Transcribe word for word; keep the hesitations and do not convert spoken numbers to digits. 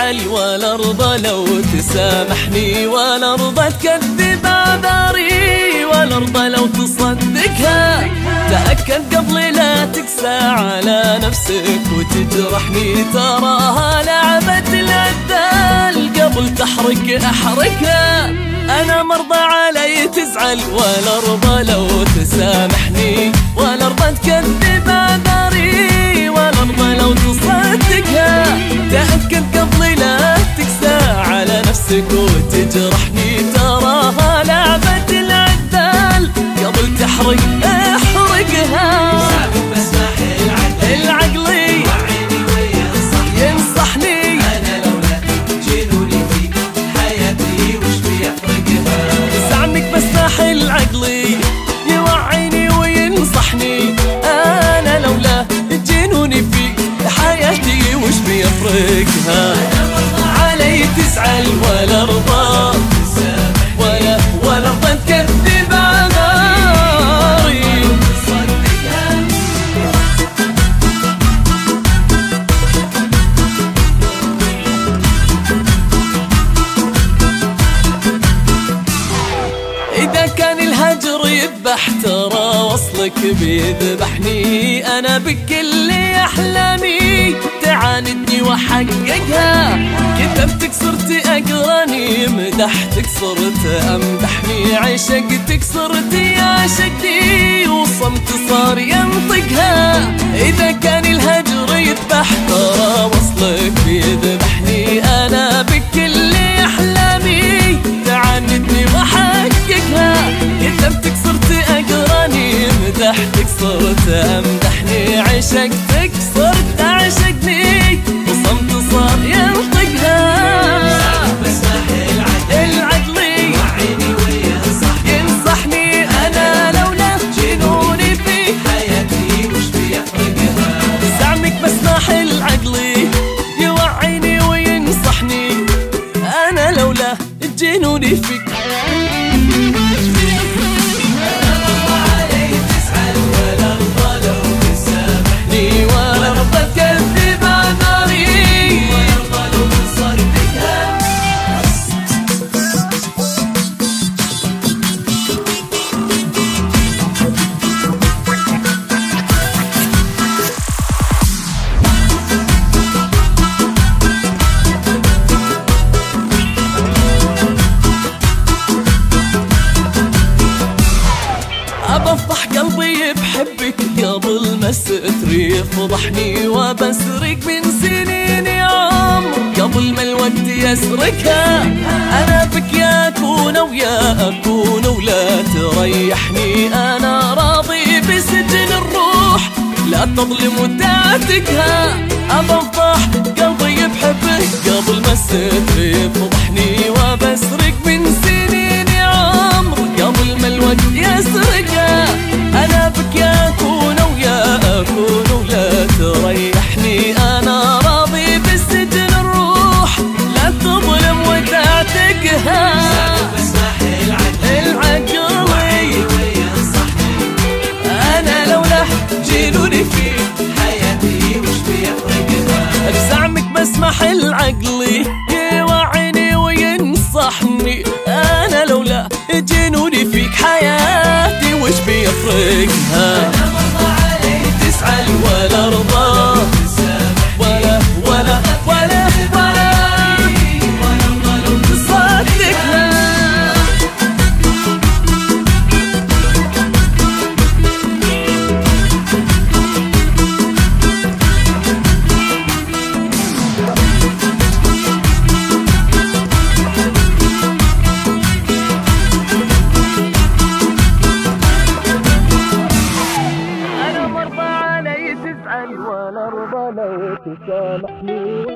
تزعل ولا ارضى لو تسامحني، ولا ارضى تكذب اعذاري، ولا ارضى لو تصدقها. تأكد قبل لا تقسى على نفسك وتجرحني، تراها لعبة العذال قبل تحرق احرقها. انا مرضى علي تزعل ولا ارضى لو تسامحني، ولا ارضى تكذب اعذاري، ولا ارضى لو تصدقها. تأكد قبل لا تقسى على نفسك وتجرحني، تراها لعبة العذال قبل تحرق احرقها. العقلي ينصحني، انا لولا جنوني في حياتي وش بيفرقها. زعمك بسمح العقلي يوعيني وينصحني، انا لولا جنوني في حياتي وش بيفرقها. علي تزعل ولا ارضى، ولا ولا ارضى تكذب اعذاري. إذا كان الهجر يذبح ترى وصلك بيذبحني، أنا بكل أحلامي تعاندني وحققها. كتبتك صرت أقراني، مدحتك صرت أمدحني، عشقتك صرت يعشقني، وصمت صار ينطقها. إذا كان الهجر يذبح ترى وصلك بيذبحني، أنا بكل أحلامي تعاندني وحققها. كتبتك صرت أقراني، مدحتك صرت أمدحني، عشقتك صرت أعشقني، وصمت صار ينطقها. العقلي ينصحني، أنا لولا جنوني في حياتي وش بيفرقها. زعمك بسمح العقلي يوعيني وينصحني، أنا لولا جنوني فيك. أبفضح قلبي بحبك قبل ما ستري يفضحني، وبسرق من سنين عمر قبل ما الوقت يسرقها. أنا بك يا أكون ويا أكون ولا تريحني، أنا راضي بسجن الروح لا تظلم وتعتقها. أبفضح قلبي بحبك قبل ما ستري يفضحني، وبسرق من سنين عمر قبل ما الوقت يسرقها. أنا بك يا أكون ويا أكون ولا تريحني، أنا راضي بالسجن الروح لا تظلم وتعتقها. العقلي أنا لولا جنوني في حياتي وش بيفرقها. بزعمك بسمح العقلي يوعيني وينصحني، أنا لولا جنوني فيك حياتي وش بيفرقها. تزعل ولا ارضى، ولا ولا ولا ولا تصدقها. ولا ارضى لو تسامحني.